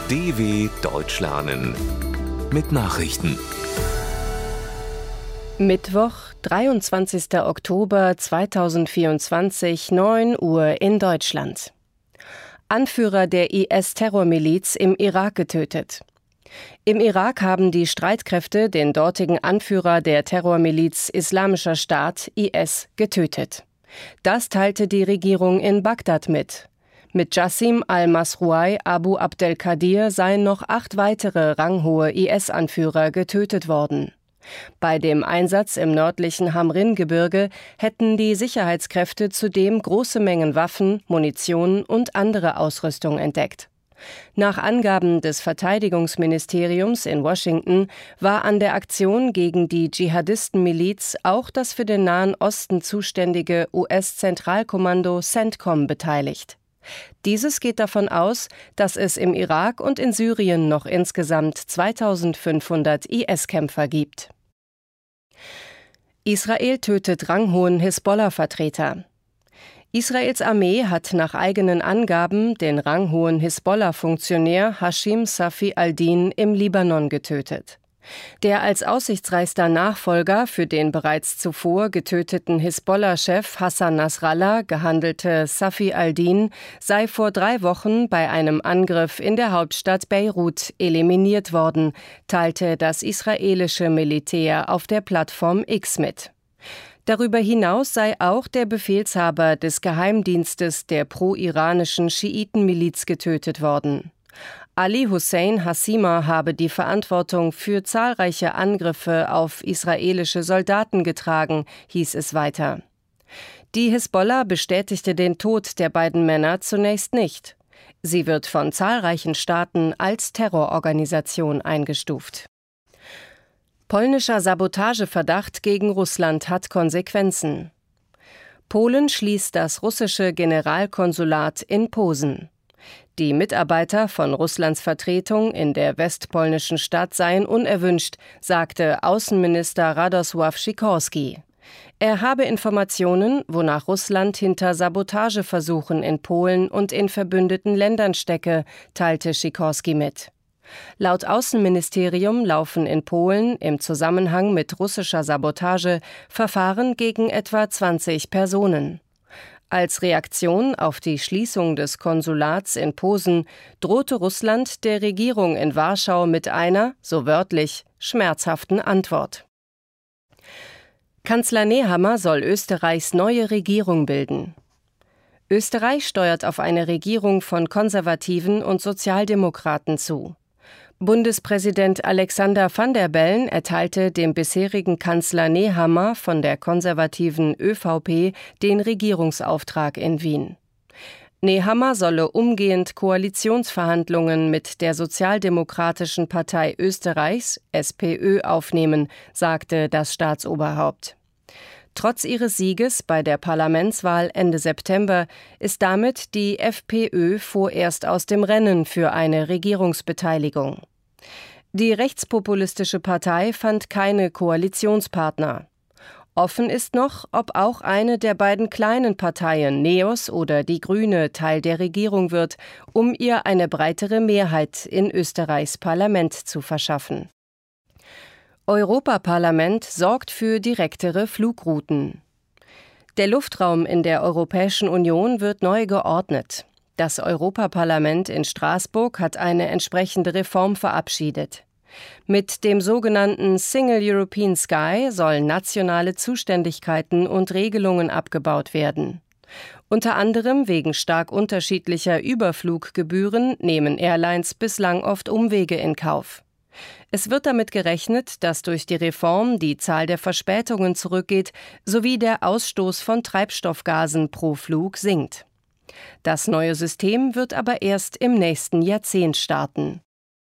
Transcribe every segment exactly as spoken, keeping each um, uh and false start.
D W Deutsch lernen mit Nachrichten. Mittwoch, dreiundzwanzigster Oktober zweitausendvierundzwanzig, neun Uhr in Deutschland. Anführer der I S-Terrormiliz im Irak getötet. Im Irak haben die Streitkräfte den dortigen Anführer der Terrormiliz Islamischer Staat I S getötet. Das teilte die Regierung in Bagdad mit. Mit Jassim al-Masrouai Abu Abdelkadir seien noch acht weitere ranghohe I S-Anführer getötet worden. Bei dem Einsatz im nördlichen Hamrin-Gebirge hätten die Sicherheitskräfte zudem große Mengen Waffen, Munition und andere Ausrüstung entdeckt. Nach Angaben des Verteidigungsministeriums in Washington war an der Aktion gegen die Dschihadistenmiliz auch das für den Nahen Osten zuständige U S-Zentralkommando CENTCOM beteiligt. Dieses geht davon aus, dass es im Irak und in Syrien noch insgesamt zweitausendfünfhundert I S-Kämpfer gibt. Israel tötet ranghohen Hisbollah-Vertreter. Israels Armee hat nach eigenen Angaben den ranghohen Hisbollah-Funktionär Hashim Safi al-Din im Libanon getötet. Der als aussichtsreichster Nachfolger für den bereits zuvor getöteten Hisbollah-Chef Hassan Nasrallah gehandelte Safi al-Din sei vor drei Wochen bei einem Angriff in der Hauptstadt Beirut eliminiert worden, teilte das israelische Militär auf der Plattform X mit. Darüber hinaus sei auch der Befehlshaber des Geheimdienstes der pro-iranischen Schiitenmiliz getötet worden. Ali Hussein Hassima habe die Verantwortung für zahlreiche Angriffe auf israelische Soldaten getragen, hieß es weiter. Die Hisbollah bestätigte den Tod der beiden Männer zunächst nicht. Sie wird von zahlreichen Staaten als Terrororganisation eingestuft. Polnischer Sabotageverdacht gegen Russland hat Konsequenzen. Polen schließt das russische Generalkonsulat in Posen. Die Mitarbeiter von Russlands Vertretung in der westpolnischen Stadt seien unerwünscht, sagte Außenminister Radosław Sikorski. Er habe Informationen, wonach Russland hinter Sabotageversuchen in Polen und in verbündeten Ländern stecke, teilte Sikorski mit. Laut Außenministerium laufen in Polen im Zusammenhang mit russischer Sabotage Verfahren gegen etwa zwanzig Personen. Als Reaktion auf die Schließung des Konsulats in Posen drohte Russland der Regierung in Warschau mit einer, so wörtlich, schmerzhaften Antwort. Kanzler Nehammer soll Österreichs neue Regierung bilden. Österreich steuert auf eine Regierung von Konservativen und Sozialdemokraten zu. Bundespräsident Alexander Van der Bellen erteilte dem bisherigen Kanzler Nehammer von der konservativen ÖVP den Regierungsauftrag in Wien. Nehammer solle umgehend Koalitionsverhandlungen mit der Sozialdemokratischen Partei Österreichs, SPÖ, aufnehmen, sagte das Staatsoberhaupt. Trotz ihres Sieges bei der Parlamentswahl Ende September ist damit die FPÖ vorerst aus dem Rennen für eine Regierungsbeteiligung. Die rechtspopulistische Partei fand keine Koalitionspartner. Offen ist noch, ob auch eine der beiden kleinen Parteien, NEOS oder die Grüne, Teil der Regierung wird, um ihr eine breitere Mehrheit in Österreichs Parlament zu verschaffen. Europaparlament sorgt für direktere Flugrouten. Der Luftraum in der Europäischen Union wird neu geordnet. Das Europaparlament in Straßburg hat eine entsprechende Reform verabschiedet. Mit dem sogenannten Single European Sky sollen nationale Zuständigkeiten und Regelungen abgebaut werden. Unter anderem wegen stark unterschiedlicher Überfluggebühren nehmen Airlines bislang oft Umwege in Kauf. Es wird damit gerechnet, dass durch die Reform die Zahl der Verspätungen zurückgeht sowie der Ausstoß von Treibstoffgasen pro Flug sinkt. Das neue System wird aber erst im nächsten Jahrzehnt starten.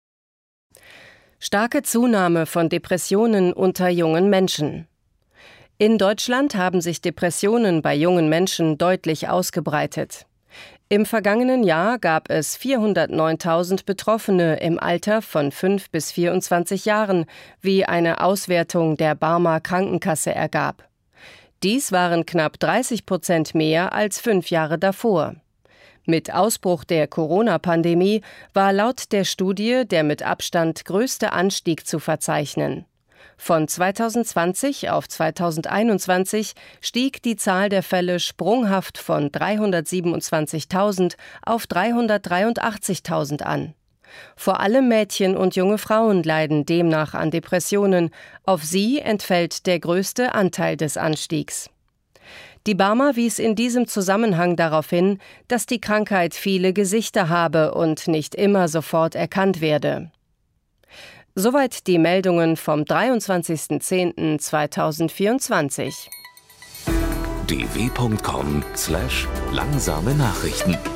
Starke Zunahme von Depressionen unter jungen Menschen. In Deutschland haben sich Depressionen bei jungen Menschen deutlich ausgebreitet. Im vergangenen Jahr gab es vierhundertneuntausend Betroffene im Alter von fünf bis vierundzwanzig Jahren, wie eine Auswertung der Barmer Krankenkasse ergab. Dies waren knapp dreißig Prozent mehr als fünf Jahre davor. Mit Ausbruch der Corona-Pandemie war laut der Studie der mit Abstand größte Anstieg zu verzeichnen. Von zweitausendzwanzig auf zweitausendeinundzwanzig stieg die Zahl der Fälle sprunghaft von dreihundertsiebenundzwanzigtausend auf dreihundertdreiundachtzigtausend an. Vor allem Mädchen und junge Frauen leiden demnach an Depressionen. Auf sie entfällt der größte Anteil des Anstiegs. Die Barmer wies in diesem Zusammenhang darauf hin, dass die Krankheit viele Gesichter habe und nicht immer sofort erkannt werde. Soweit die Meldungen vom dreiundzwanzigsten zehnten zweitausendvierundzwanzig. d w punkt com slash langsame Nachrichten